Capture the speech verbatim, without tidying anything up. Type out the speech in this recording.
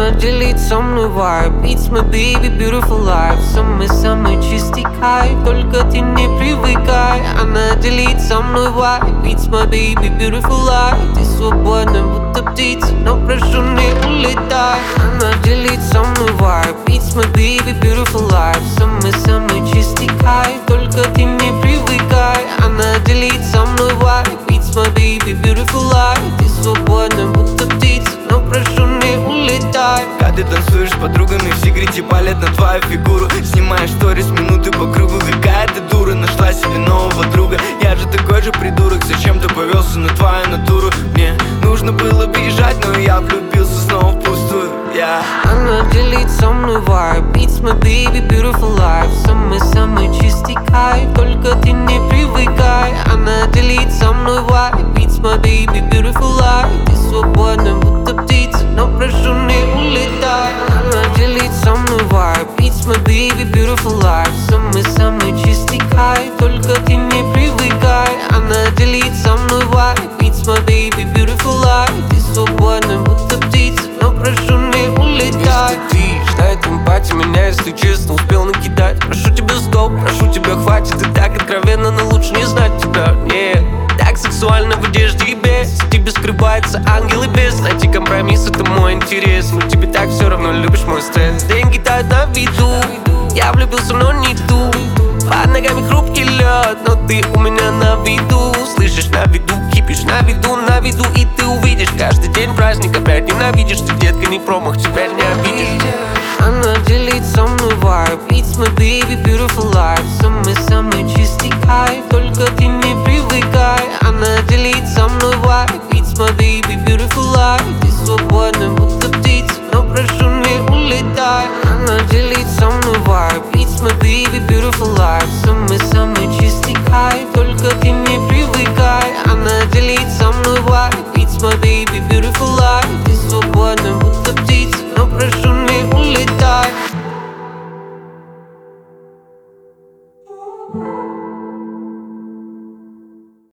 Она делит со мной vibe. It's my baby, beautiful life. Самый-самый чистый кайф, только ты не привыкай. Она делит со мной vibe. It's my baby, beautiful life. Ты свободна, будто птица, но прошу, не улетай. Она делит со мной vibe. It's my baby, beautiful life. Самый-самый чистый кайф, только ты не привыкай. Она делит со мной vibe. It's my baby, beautiful life. Ты свободна, будто птица, но прошу, не улетай. Когда ты танцуешь с подругами, в секрете палят на твою фигуру. Снимаешь сторис минуты по кругу. Какая ты дура, нашла себе нового друга. Я же такой же придурок, зачем-то повелся на твою натуру. Мне нужно было бежать, но я влюбился снова впустую. yeah. Она делит со мной vibe. It's my baby, beautiful life. Самый-самый чистый кайф, только ты не привыкай. Она делит со мной vibe. It's my baby, beautiful life. Ты свободна, будто птица, но прошу, не улетай. Она делит со мной vibe. It's my baby, beautiful life. Самый-самый чистый кайф, только ты не привыкай. Она делит со мной vibe. It's my baby, beautiful life. Ты свободна, будто птица, но прошу, не улетай. Если ты ждать эмпатии меня, если честно, успел накидать. Прошу тебя, стоп, прошу тебя, хватит. Ты так откровенно, но лучше не знать тебя. Нет, так сексуально в одежде и без. В тебе скрывается ангел и бес. Найти компромисс, это мой интерес. Но тебе так все равно, любишь мой стресс. Деньги тают на виду. Я влюбился, но не ту. Под ногами хрупкий лед, но ты у меня на виду. Слышишь, на виду, кипишь, на виду, на виду. И ты увидишь, каждый день праздник опять ненавидишь. Ты, детка, не промах, тебя не обидишь.